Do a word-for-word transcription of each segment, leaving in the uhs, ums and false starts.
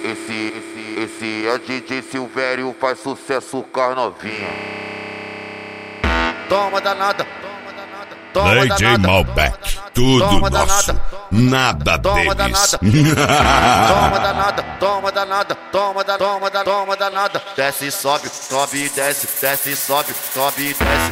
esse, esse, esse é D J Silvério, faz sucesso com as novinha. Toma danada, toma D J Malbec, tudo toma nosso, danada, nada toma deles. toma danada, toma danada, toma da, toma da, toma danada. Desce, sobe, sobe e desce, desce, sobe, sobe e desce.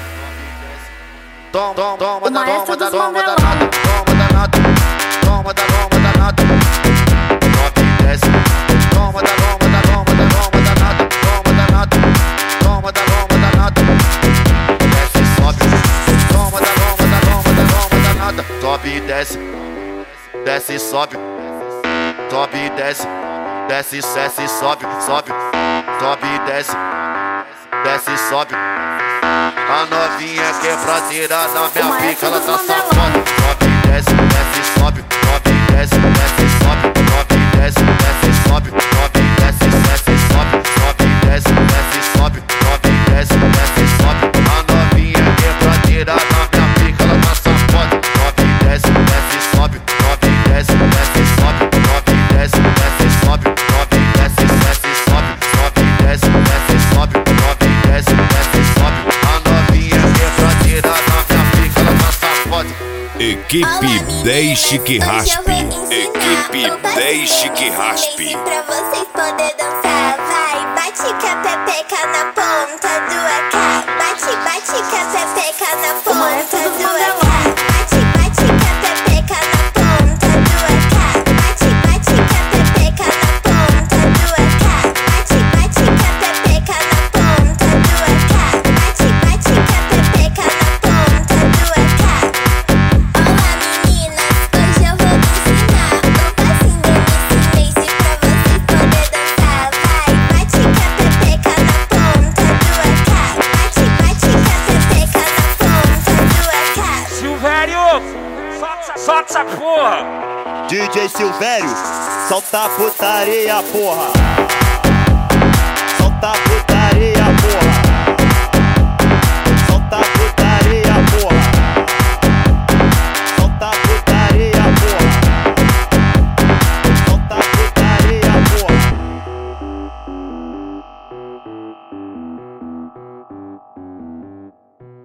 Toma, toma, toma, da, toma, da, toma danada, toma danada, toma da, toma danada. Sobe e desce, toma da, toma da, toma da, toma danada, toma danada, toma da, toma danada. Desce, sobe, toma da, toma da, toma da, toma danada. Sobe e desce, desce e sobe, sobe e desce, desce, desce e sobe, sobe, sobe e desce, desce e sobe. A novinha quebradeira na minha pica, ela tá safada. Sobe e desce, desce e sobe, sobe e desce, desce e sobe, sobe e desce, desce e sobe, sobe e desce, desce e sobe, sobe e desce, desce e sobe, sobe e desce, desce e sobe. A novinha quebradeira na minha pica, ela tá safada. Sobe e desce, desce e sobe, sobe e desce, desce e sobe, sobe e desce, desce e sobe, sobe e desce, desce e sobe, sobe e desce, desce e sobe, sobe e desce, desce e sobe. A novinha quebradeira na minha pica, ela tá safada. Equipe Deixe que Raspe, Equipe Deixe que Raspe. Pra vocês poderem dançar, vai, bate com a pepeca na ponta do A K. Bate, bate com a pepeca na ponta do A K. Bate, bate com a pepeca na ponta do A K. Bate, bate com a pepeca na ponta do A K. Bate, bate com a pepeca na ponta do A K. Bate, bate com a pepeca na ponta do A K. Olá meninas, hoje eu vou ensinar um passinho do M C Macy pra vocês poderem dançar. Vai, bate com a pepeca na ponta do A K. Bate, bate com a pepeca na ponta do A K. Silvério, solta, solta essa porra! D J Silvério, solta a putaria, porra.